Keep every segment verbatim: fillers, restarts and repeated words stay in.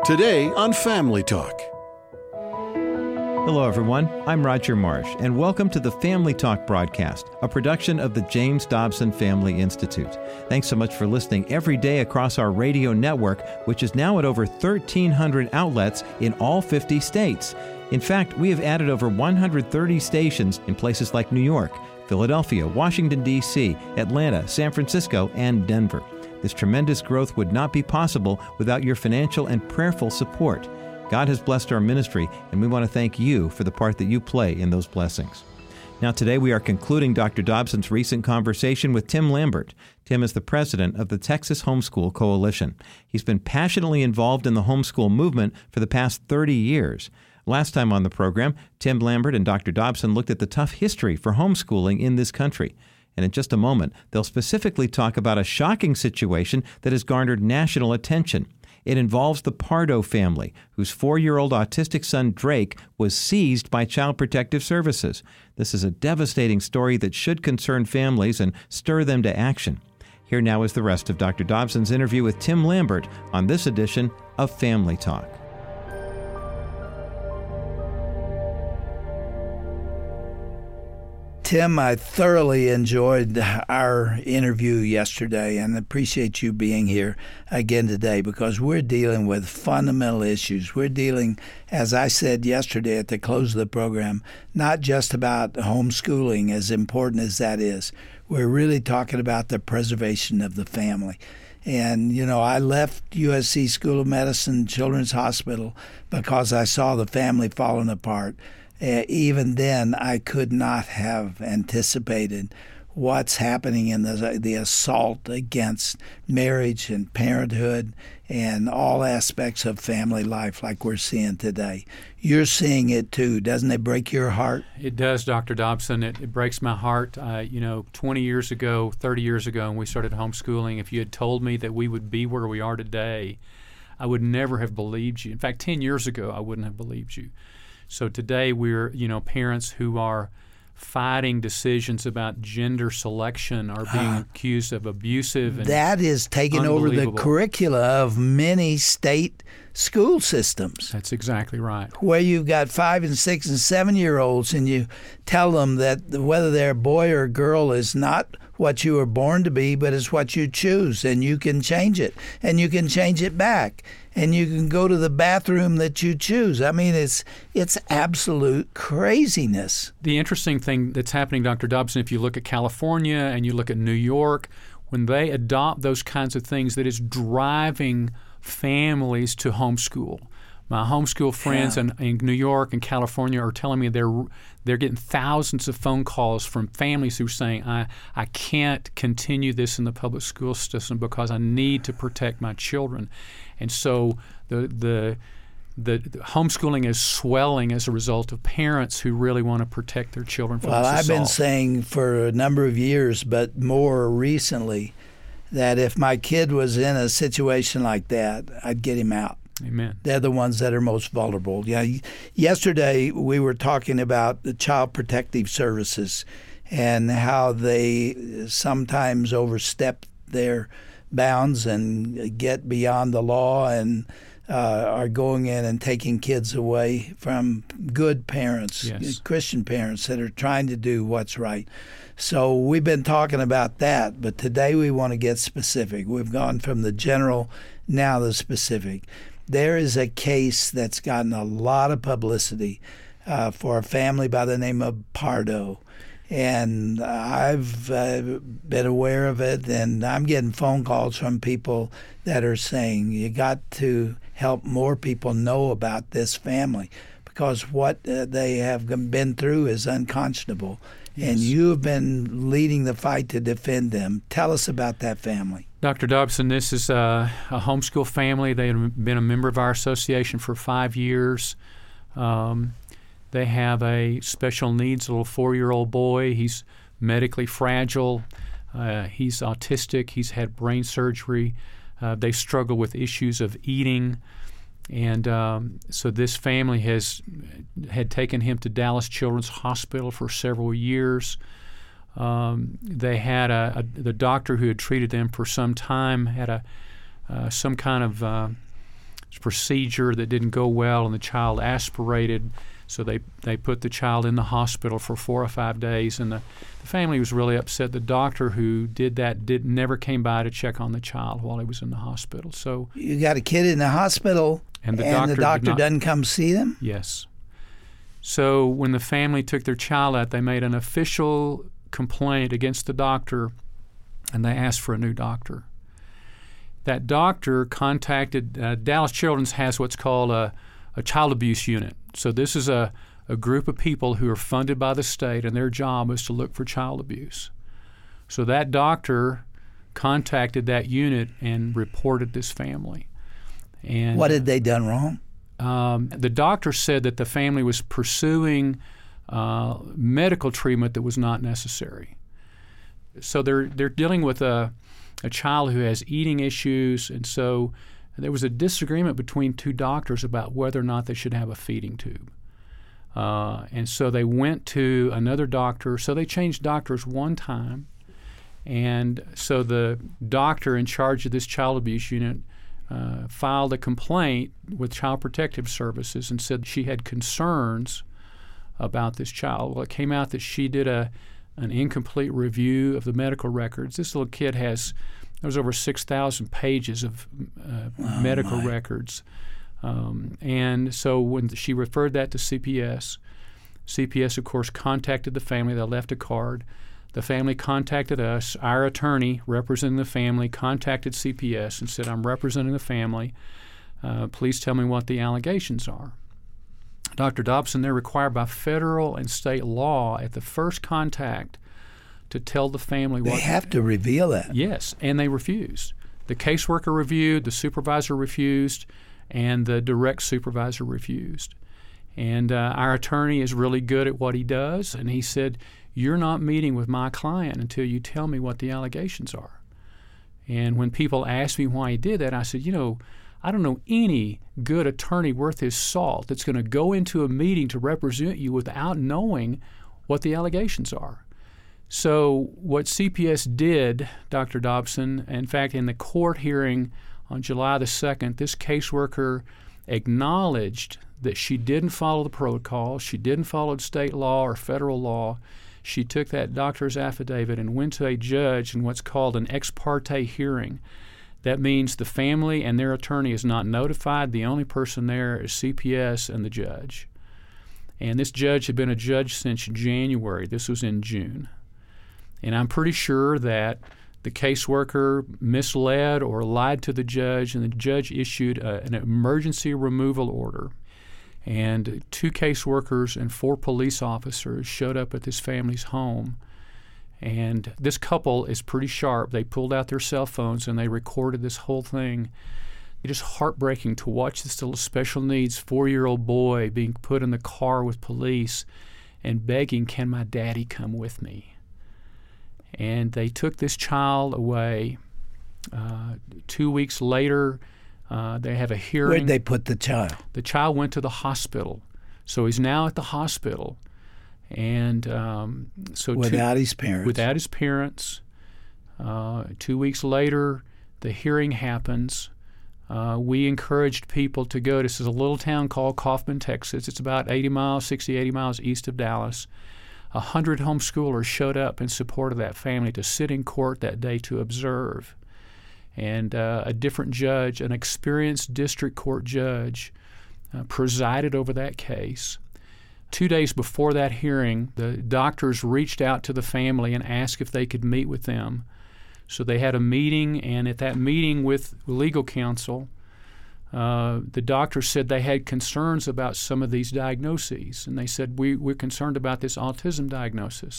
Today on Family Talk. Hello, everyone. I'm Roger Marsh, and welcome to the Family Talk broadcast, a production of the James Dobson Family Institute. Thanks so much for listening every day across our radio network, which is now at over thirteen hundred outlets in all fifty states. In fact, we have added over one hundred thirty stations in places like New York, Philadelphia, Washington, D C, Atlanta, San Francisco, and Denver. This tremendous growth would not be possible without your financial and prayerful support. God has blessed our ministry, and we want to thank you for the part that you play in those blessings. Now, today we are concluding Doctor Dobson's recent conversation with Tim Lambert. Tim is the president of the Texas Homeschool Coalition. He's been passionately involved in the homeschool movement for the past thirty years. Last time on the program, Tim Lambert and Doctor Dobson looked at the tough history for homeschooling in this country. And in just a moment, they'll specifically talk about a shocking situation that has garnered national attention. It involves the Pardo family, whose four-year-old autistic son, Drake, was seized by Child Protective Services. This is a devastating story that should concern families and stir them to action. Here now is the rest of Doctor Dobson's interview with Tim Lambert on this edition of Family Talk. Tim, I thoroughly enjoyed our interview yesterday and appreciate you being here again today because we're dealing with fundamental issues. We're dealing, as I said yesterday at the close of the program, not just about homeschooling, as important as that is. We're really talking about the preservation of the family. And, you know, I left U S C School of Medicine Children's Hospital because I saw the family falling apart. Uh, even then, I could not have anticipated what's happening in the the assault against marriage and parenthood and all aspects of family life like we're seeing today. You're seeing it too. Doesn't it break your heart? It does, Doctor Dobson. It, it breaks my heart. Uh, you know, twenty years ago, thirty years ago, when we started homeschooling, if you had told me that we would be where we are today, I would never have believed you. In fact, ten years ago, I wouldn't have believed you. So today we're, you know, parents who are fighting decisions about gender selection are being uh, accused of abusive and that is taking over the curricula of many state school systems. That's exactly right. Where you've got five and six and seven year olds and you tell them that whether they're a boy or a girl is not what you were born to be, but it's what you choose, and you can change it, and you can change it back, and you can go to the bathroom that you choose. I mean, it's it's absolute craziness. The interesting thing that's happening, Doctor Dobson, if you look at California and you look at New York, when they adopt those kinds of things, that is driving families to homeschool. My homeschool friends yeah. in, in New York and California are telling me they're they're getting thousands of phone calls from families who are saying, I, I can't continue this in the public school system because I need to protect my children. And so the the the, the homeschooling is swelling as a result of parents who really want to protect their children from well, this assault. I've been saying for a number of years, but more recently, that if my kid was in a situation like that, I'd get him out. Amen. They're the ones that are most vulnerable. Yeah. Yesterday we were talking about the Child Protective Services and how they sometimes overstep their bounds and get beyond the law and uh, are going in and taking kids away from good parents, yes. Christian parents that are trying to do what's right. So we've been talking about that, but today we want to get specific. We've gone from the general, now the specific. There is a case that's gotten a lot of publicity uh, for a family by the name of Pardo. And I've uh, been aware of it, and I'm getting phone calls from people that are saying you got to help more people know about this family because what uh, they have been through is unconscionable. Yes. And you have been leading the fight to defend them. Tell us about that family. Doctor Dobson, this is a, a homeschool family. They have been a member of our association for five years. Um, they have a special needs little four-year-old boy. He's medically fragile. Uh, he's autistic. He's had brain surgery. Uh, they struggle with issues of eating. And um, so this family has had taken him to Dallas Children's Hospital for several years. Um, they had a, a the doctor who had treated them for some time had a uh, some kind of uh, procedure that didn't go well, and the child aspirated. So they, they put the child in the hospital for four or five days, and the, the family was really upset. The doctor who did that did never came by to check on the child while he was in the hospital. So you got a kid in the hospital, and the and doctor, the doctor not, doesn't come see them? Yes. So when the family took their child out, they made an official complaint against the doctor, and they asked for a new doctor. That doctor contacted uh, Dallas Children's has what's called a, a child abuse unit. So this is a, a group of people who are funded by the state, and their job is to look for child abuse. So that doctor contacted that unit and reported this family. And what had they done wrong? Um, the doctor said that the family was pursuing uh, medical treatment that was not necessary. So they're they're dealing with a a child who has eating issues, and so there was a disagreement between two doctors about whether or not they should have a feeding tube. Uh, and so they went to another doctor. So they changed doctors one time. And so the doctor in charge of this child abuse unit uh, filed a complaint with Child Protective Services and said she had concerns about this child. Well, it came out that she did a an incomplete review of the medical records. This little kid has, there was over six thousand pages of uh, oh medical my. records. Um, and so when she referred that to C P S, C P S, of course, contacted the family. They left a card. The family contacted us. Our attorney, representing the family, contacted C P S and said, I'm representing the family. Uh, please tell me what the allegations are. Doctor Dobson, they're required by federal and state law at the first contact to tell the family what... They have to reveal that. Yes, and they refused. The caseworker reviewed, the supervisor refused, and the direct supervisor refused. And uh, our attorney is really good at what he does, and he said, you're not meeting with my client until you tell me what the allegations are. And when people ask me why he did that, I said, you know, I don't know any good attorney worth his salt that's going to go into a meeting to represent you without knowing what the allegations are. So what C P S did, Doctor Dobson, in fact, in the court hearing on July the second, this caseworker acknowledged that she didn't follow the protocol, she didn't follow state law or federal law. She took that doctor's affidavit and went to a judge in what's called an ex parte hearing. That means the family and their attorney is not notified. The only person there is C P S and the judge. And this judge had been a judge since January. This was in June. And I'm pretty sure that the caseworker misled or lied to the judge, and the judge issued a, an emergency removal order. And two caseworkers and four police officers showed up at this family's home. And this couple is pretty sharp. They pulled out their cell phones and they recorded this whole thing. It is heartbreaking to watch this little special needs four-year-old boy being put in the car with police and begging, can my daddy come with me? And they took this child away. Uh, two weeks later, uh, they have a hearing. Where'd they put the child? The child went to the hospital. So he's now at the hospital. And um, so without two, his parents. Without his parents. Uh, two weeks later, the hearing happens. Uh, we encouraged people to go. This is a little town called Kaufman, Texas. It's about eighty miles, sixty, eighty miles east of Dallas. A hundred homeschoolers showed up in support of that family to sit in court that day to observe. And uh, a different judge, an experienced district court judge, uh, presided over that case. Two days before that hearing, the doctors reached out to the family and asked if they could meet with them. So they had a meeting, and at that meeting with legal counsel, uh, the doctors said they had concerns about some of these diagnoses. And they said, we, we're concerned about this autism diagnosis.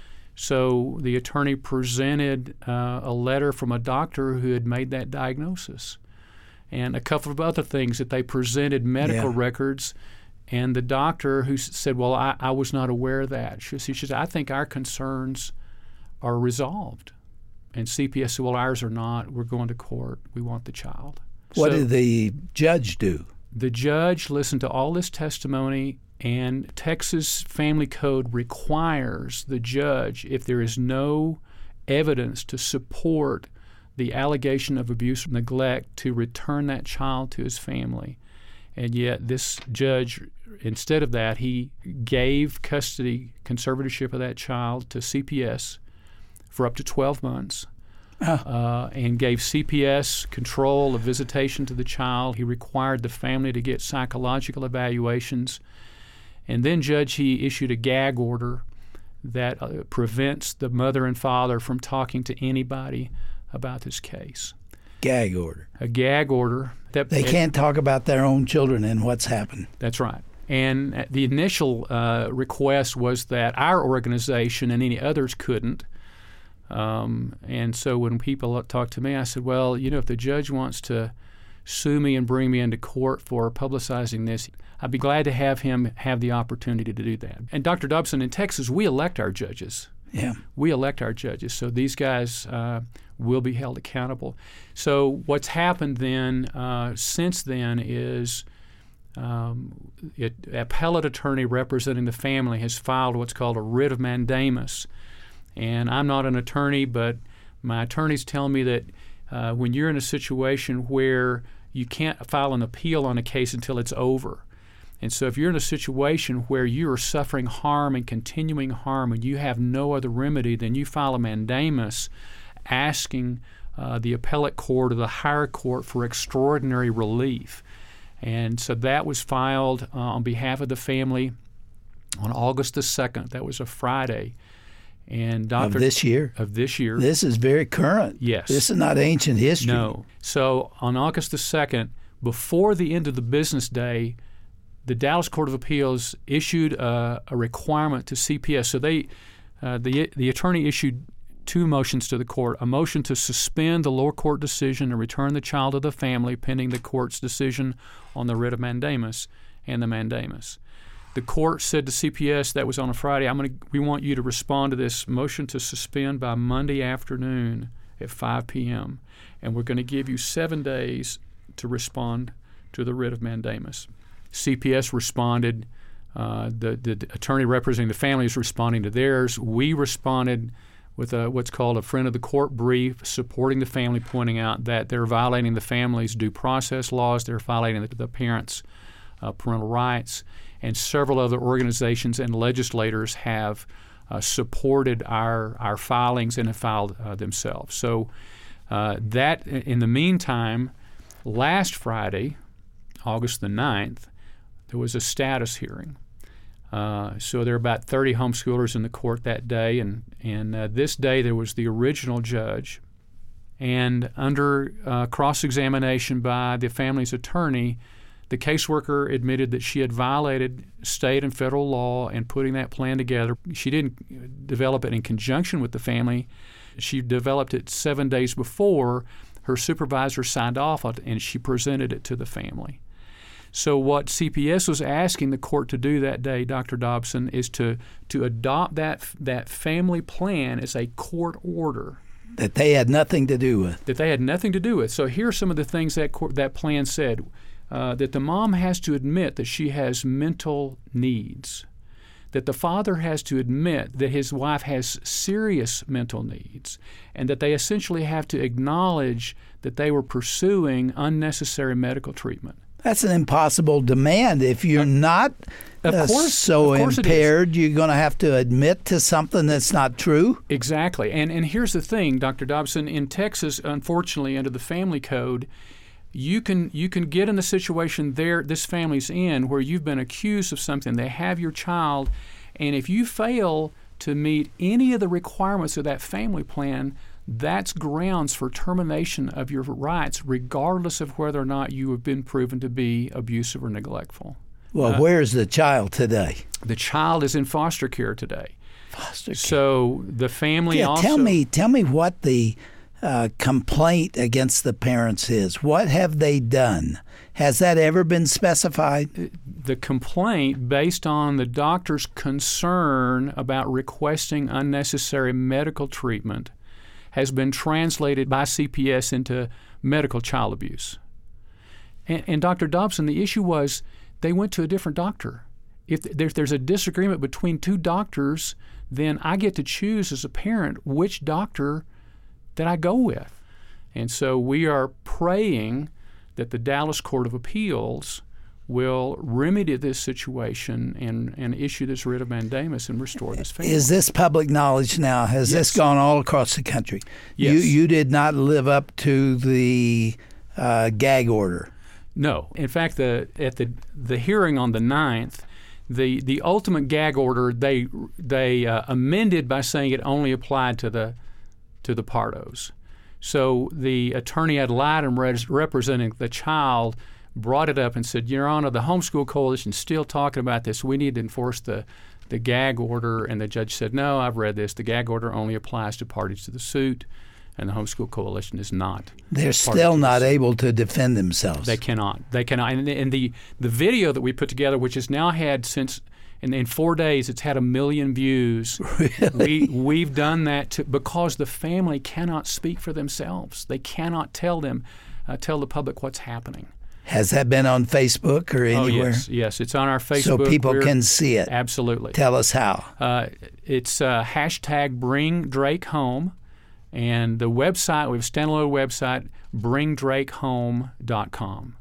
So the attorney presented uh, a letter from a doctor who had made that diagnosis, and a couple of other things that they presented, medical yeah. records. And the doctor who said, well, I, I was not aware of that. She, she said, I think our concerns are resolved. And C P S said, well, ours are not. We're going to court. We want the child. What so did the judge do? The judge listened to all this testimony, and Texas Family Code requires the judge, if there is no evidence to support the allegation of abuse or neglect to return that child to his family. And yet this judge, instead of that, he gave custody, conservatorship of that child to C P S for up to twelve months. Uh, and gave C P S control of visitation to the child. He required the family to get psychological evaluations. And then, Judge, he issued a gag order that uh, prevents the mother and father from talking to anybody about this case. Gag order. A gag order. That They can't talk about their own children and what's happened. That's right. And the initial uh, request was that our organization and any others couldn't. Um, and so when people talk to me, I said, well, you know, if the judge wants to sue me and bring me into court for publicizing this, I'd be glad to have him have the opportunity to do that. And Doctor Dobson, in Texas, we elect our judges. Yeah. We elect our judges. So these guys uh, will be held accountable. So what's happened then, uh, since then, is um, it, appellate attorney representing the family has filed what's called a writ of mandamus. And I'm not an attorney, but my attorneys tell me that uh, when you're in a situation where you can't file an appeal on a case until it's over, and so if you're in a situation where you are suffering harm and continuing harm and you have no other remedy, then you file a mandamus asking uh, the appellate court or the higher court for extraordinary relief. And so that was filed uh, on behalf of the family on August the second. That was a Friday. And Doctor Of this year? Of this year. This is very current. Yes. This is not ancient history. No. So on August the second, before the end of the business day, the Dallas Court of Appeals issued a, a requirement to C P S. So they, uh, the the attorney issued two motions to the court: a motion to suspend the lower court decision and return the child to the family pending the court's decision on the writ of mandamus and the mandamus. The court said to C P S, that was on a Friday, I'm going to, we want you to respond to this motion to suspend by Monday afternoon at five p.m. and we're going to give you seven days to respond to the writ of mandamus. C P S responded. Uh, the, the attorney representing the family is responding to theirs. We responded with a, what's called a friend of the court brief supporting the family, pointing out that they're violating the family's due process laws, they're violating the, the parents' uh, parental rights, and several other organizations and legislators have uh, supported our our filings and have filed uh, themselves. So uh, that, in the meantime, last Friday, August the ninth, there was a status hearing. Uh, so there were about thirty homeschoolers in the court that day, and, and uh, this day there was the original judge. And under uh, cross-examination by the family's attorney, the caseworker admitted that she had violated state and federal law in putting that plan together. She didn't develop it in conjunction with the family. She developed it seven days before. Her supervisor signed off on it, and she presented it to the family. So what C P S was asking the court to do that day, Doctor Dobson, is to, to adopt that, that family plan as a court order. That they had nothing to do with. That they had nothing to do with. So here are some of the things that court, that plan said. Uh, that the mom has to admit that she has mental needs, that the father has to admit that his wife has serious mental needs, and that they essentially have to acknowledge that they were pursuing unnecessary medical treatment. That's an impossible demand. If you're not of uh, course, so of course impaired, you're going to have to admit to something that's not true? Exactly. And, and here's the thing, Doctor Dobson. In Texas, unfortunately, under the family code, You can you can get in the situation there this family's in where you've been accused of something. They have your child, and if you fail to meet any of the requirements of that family plan, that's grounds for termination of your rights, regardless of whether or not you have been proven to be abusive or neglectful. Well, uh, where's the child today? The child is in foster care today. Foster care. So the family yeah, also... Tell me, tell me what the... Uh, complaint against the parents is. What have they done? Has that ever been specified? The complaint, based on the doctor's concern about requesting unnecessary medical treatment, has been translated by C P S into medical child abuse. And, and Doctor Dobson, the issue was they went to a different doctor. If there's, there's a disagreement between two doctors, then I get to choose as a parent which doctor that I go with. And so we are praying that the Dallas Court of Appeals will remedy this situation and, and issue this writ of mandamus and restore this family. Is this public knowledge now? Has Yes. this gone all across the country? Yes. You you did not live up to the uh, gag order. No. In fact, the at the the hearing on the ninth, the the ultimate gag order they they uh, amended by saying it only applied to the to the Pardos. So the attorney ad litem res- representing the child brought it up and said, Your Honor, the Homeschool Coalition is still talking about this. We need to enforce the, the gag order. And the judge said, no, I've read this. The gag order only applies to parties to the suit, and the Homeschool Coalition is not. They're still not able to defend themselves. They cannot. They cannot. And, and the, the video that we put together, which has now had since in, in four days, it's had a million views. Really? We, we've done that to, because the family cannot speak for themselves. They cannot tell them, uh, tell the public what's happening. Has that been on Facebook or anywhere? Oh, yes, yes. It's on our Facebook. So people We're, can see it. Absolutely. Tell us how. Uh, it's uh, hashtag Bring Drake Home, and the website, we have a standalone website, bring drake home dot com.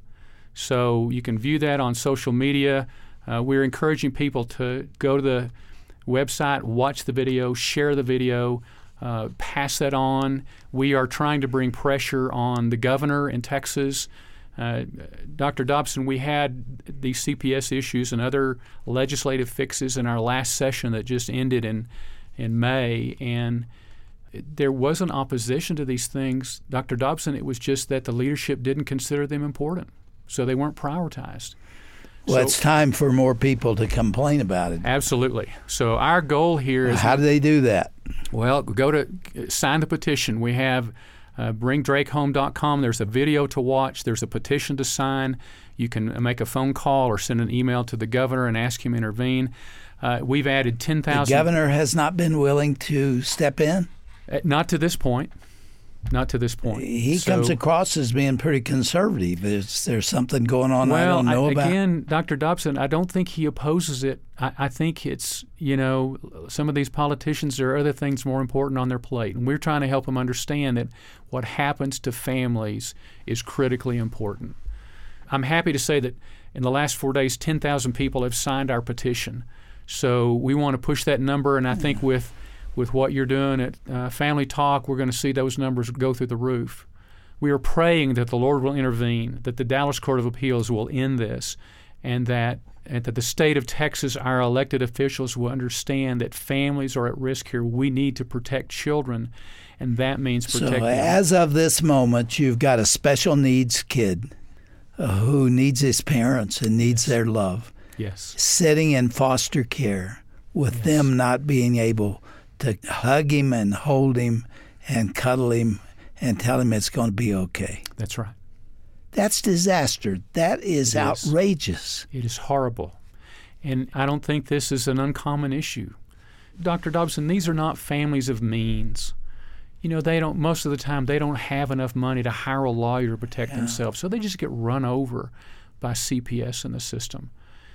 So you can view that on social media. Uh, we're encouraging people to go to the website, watch the video, share the video, uh, pass that on. We are trying to bring pressure on the governor in Texas. Uh, Doctor Dobson, we had these C P S issues and other legislative fixes in our last session that just ended in, in May, and there wasn't opposition to these things. Doctor Dobson, it was just that the leadership didn't consider them important, so they weren't prioritized. Well, so, it's time for more people to complain about it. Absolutely. So our goal here is... How do they do that? Well, go to sign the petition. We have uh, bring drake home dot com. There's a video to watch. There's a petition to sign. You can make a phone call or send an email to the governor and ask him to intervene. Uh, we've added ten thousand... The governor has not been willing to step in? Uh, not to this point. Not to this point. He so, comes across as being pretty conservative. Is there something going on well, I don't know I, about? Again, Doctor Dobson, I don't think he opposes it. I, I think it's, you know, some of these politicians, there are other things more important on their plate. And we're trying to help them understand that what happens to families is critically important. I'm happy to say that in the last four days, ten thousand people have signed our petition. So we want to push that number, and I think with with what you're doing at uh, Family Talk, we're going to see those numbers go through the roof. We are praying that the Lord will intervene, that the Dallas Court of Appeals will end this, and that and that the state of Texas, our elected officials, will understand that families are at risk here. We need to protect children, and that means protecting So them. as of this moment, you've got a special needs kid uh, who needs his parents and needs their love, Yes. sitting in foster care with Yes. them not being able to hug him and hold him and cuddle him and tell him it's going to be okay. That's right. That's disaster. That is It is. outrageous. It is horrible. And I don't think this is an uncommon issue. Doctor Dobson, these are not families of means. You know, they don't, most of the time, they don't have enough money to hire a lawyer to protect Yeah. themselves. So they just get run over by C P S in the system.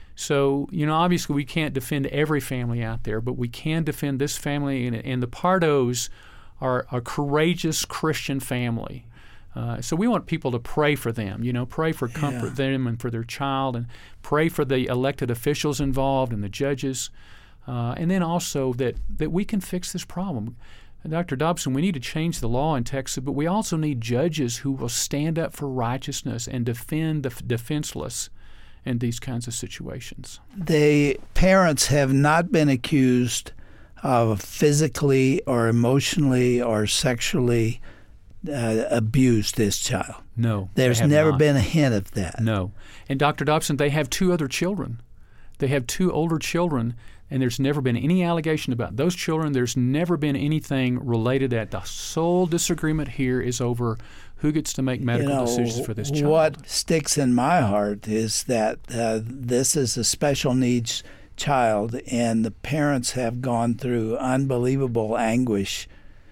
So, you know, obviously we can't defend every family out there, but we can defend this family. And, and the Pardos are a courageous Christian family. Uh, so we want people to pray for them, you know, pray for comfort Yeah. them and for their child, and pray for the elected officials involved and the judges. Uh, and then also that, that we can fix this problem. Doctor Dobson, we need to change the law in Texas, but we also need judges who will stand up for righteousness and defend the f- defenseless in these kinds of situations. The parents have not been accused of physically or emotionally or sexually uh, abused this child. No. they There's have never not. been a hint of that. No. And Doctor Dobson, they have two other children. They have two older children, and there's never been any allegation about those children. There's never been anything related to that. The sole disagreement here is over who gets to make medical You know, decisions for this child. What sticks in my heart is that uh, this is a special needs child, and the parents have gone through unbelievable anguish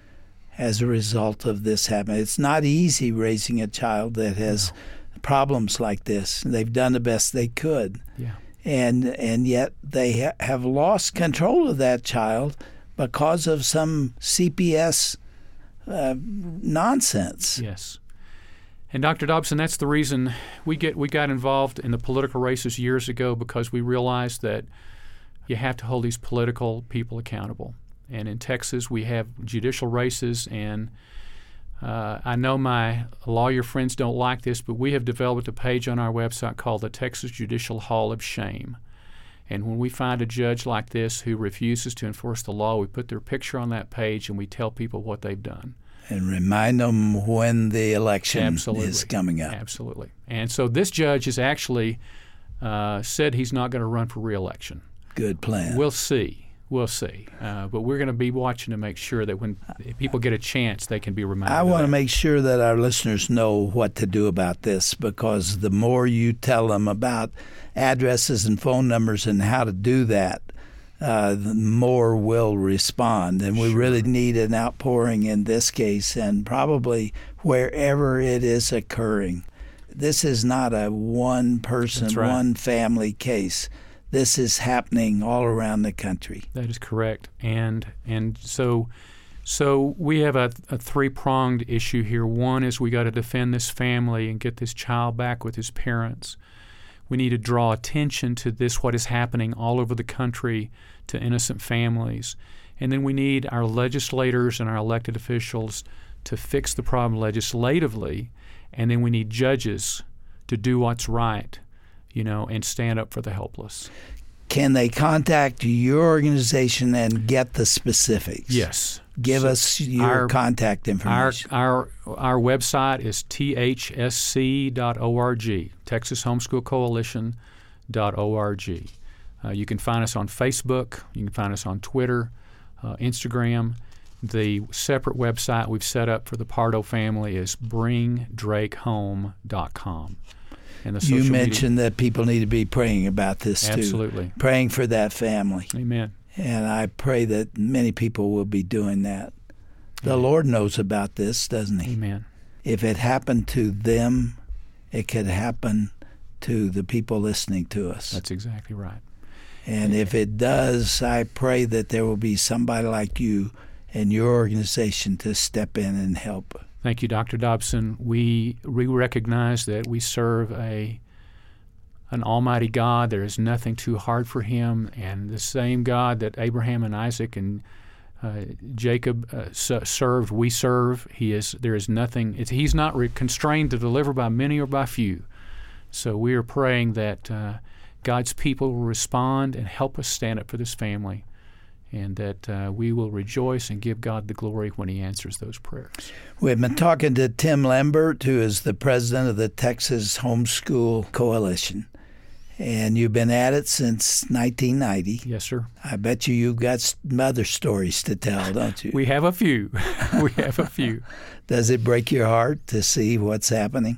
as a result of this happening. It's not easy raising a child that has no. problems like this. They've done the best they could. Yeah. And and yet they ha- have lost control of that child because of some C P S uh, nonsense. Yes. And Doctor Dobson, that's the reason we get we got involved in the political races years ago, because we realized that you have to hold these political people accountable. And in Texas, we have judicial races, and uh, I know my lawyer friends don't like this, but we have developed a page on our website called the Texas Judicial Hall of Shame. And when we find a judge like this who refuses to enforce the law, we put their picture on that page and we tell people what they've done. And remind them when the election Absolutely. is coming up. Absolutely. And so this judge has actually uh, said he's not going to run for re-election. Good plan. We'll see. We'll see. Uh, but we're going to be watching to make sure that when people get a chance, they can be reminded. I of want to that. make sure that our listeners know what to do about this, because the more you tell them about addresses and phone numbers and how to do that, uh, the more will respond. And we Sure. really need an outpouring in this case, and probably wherever it is occurring. This is not a one-person, That's right. one-family case. This is happening all around the country. That is correct. And and so so we have a, a three-pronged issue here. One is we got to defend this family and get this child back with his parents. We need to draw attention to this, what is happening all over the country to innocent families. And then we need our legislators and our elected officials to fix the problem legislatively. And then we need judges to do what's right, you know, and stand up for the helpless. Can they contact your organization and get the specifics? Yes. Give So us your our- contact Our information. our our website is T H S C dot org, Texas Homeschool Coalition dot org. Uh, you can find us on Facebook. You can find us on Twitter, uh, Instagram. The separate website we've set up for the Pardo family is bring drake home dot com. And the social You media- mentioned that people need to be praying about this too. Absolutely. Praying for that family. Amen. And I pray that many people will be doing that. The Lord knows about this, doesn't He? Amen. If it happened to them, it could happen to the people listening to us. That's exactly right. And if it does, I pray that there will be somebody like you and your organization to step in and help. Thank you, Doctor Dobson. We we recognize that we serve a an almighty God. There is nothing too hard for Him, and the same God that Abraham and Isaac and uh, Jacob uh, s- served, we serve. He is there is nothing. It's, he's not re- constrained to deliver by many or by few. So we are praying that uh, God's people will respond and help us stand up for this family, and that uh, we will rejoice and give God the glory when He answers those prayers. We've been talking to Tim Lambert, who is the president of the Texas Homeschool Coalition. And you've been at it since nineteen ninety. Yes, sir. I bet you you've got s- other stories to tell, don't you? We have a few. we have a few. Does it break your heart to see what's happening?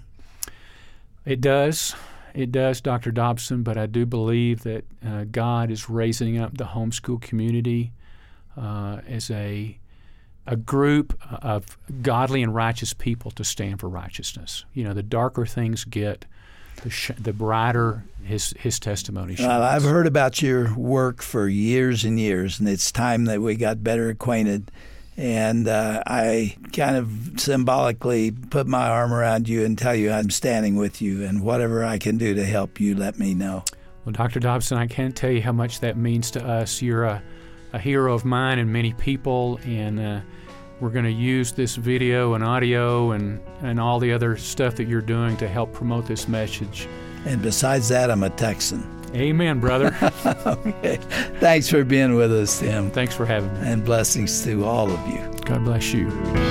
It does. It does, Doctor Dobson, but I do believe that uh, God is raising up the homeschool community uh, as a a group of godly and righteous people to stand for righteousness. You know, the darker things get, the, sh- the brighter his his testimony shines. Well, I've heard about your work for years and years, and it's time that we got better acquainted. And uh, I kind of symbolically put my arm around you and tell you I'm standing with you, and whatever I can do to help you, let me know. Well, Doctor Dobson, I can't tell you how much that means to us. You're a, a hero of mine and many people, and uh, we're going to use this video and audio and, and all the other stuff that you're doing to help promote this message. And besides that, I'm a Texan. Amen, brother. Okay. Thanks for being with us, Tim. Thanks for having me. And blessings to all of you. God bless you.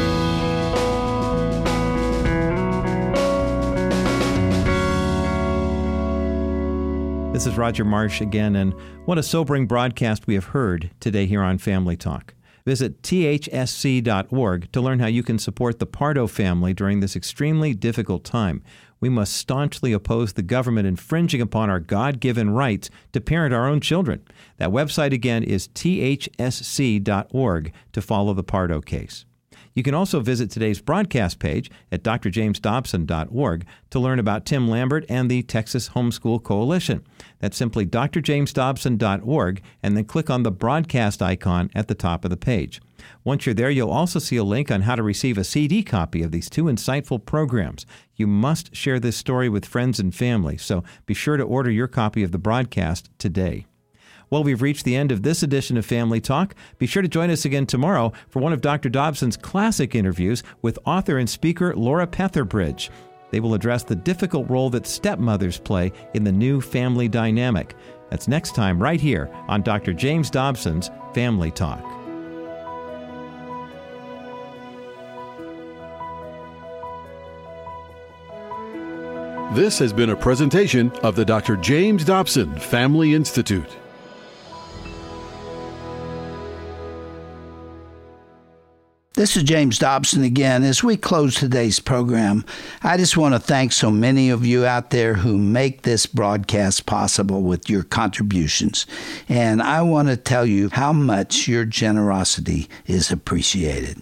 This is Roger Marsh again, and what a sobering broadcast we have heard today here on Family Talk. Visit T H S C dot org to learn how you can support the Pardo family during this extremely difficult time. We must staunchly oppose the government infringing upon our God-given rights to parent our own children. That website again is T H S C dot org to follow the Pardo case. You can also visit today's broadcast page at D R James Dobson dot org to learn about Tim Lambert and the Texas Homeschool Coalition. That's simply D R James Dobson dot org and then click on the broadcast icon at the top of the page. Once you're there, you'll also see a link on how to receive a C D copy of these two insightful programs. You must share this story with friends and family, so be sure to order your copy of the broadcast today. Well, we've reached the end of this edition of Family Talk. Be sure to join us again tomorrow for one of Doctor Dobson's classic interviews with author and speaker Laura Petherbridge. They will address the difficult role that stepmothers play in the new family dynamic. That's next time right here on Doctor James Dobson's Family Talk. This has been a presentation of the Doctor James Dobson Family Institute. This is James Dobson again. As we close today's program, I just want to thank so many of you out there who make this broadcast possible with your contributions. And I want to tell you how much your generosity is appreciated.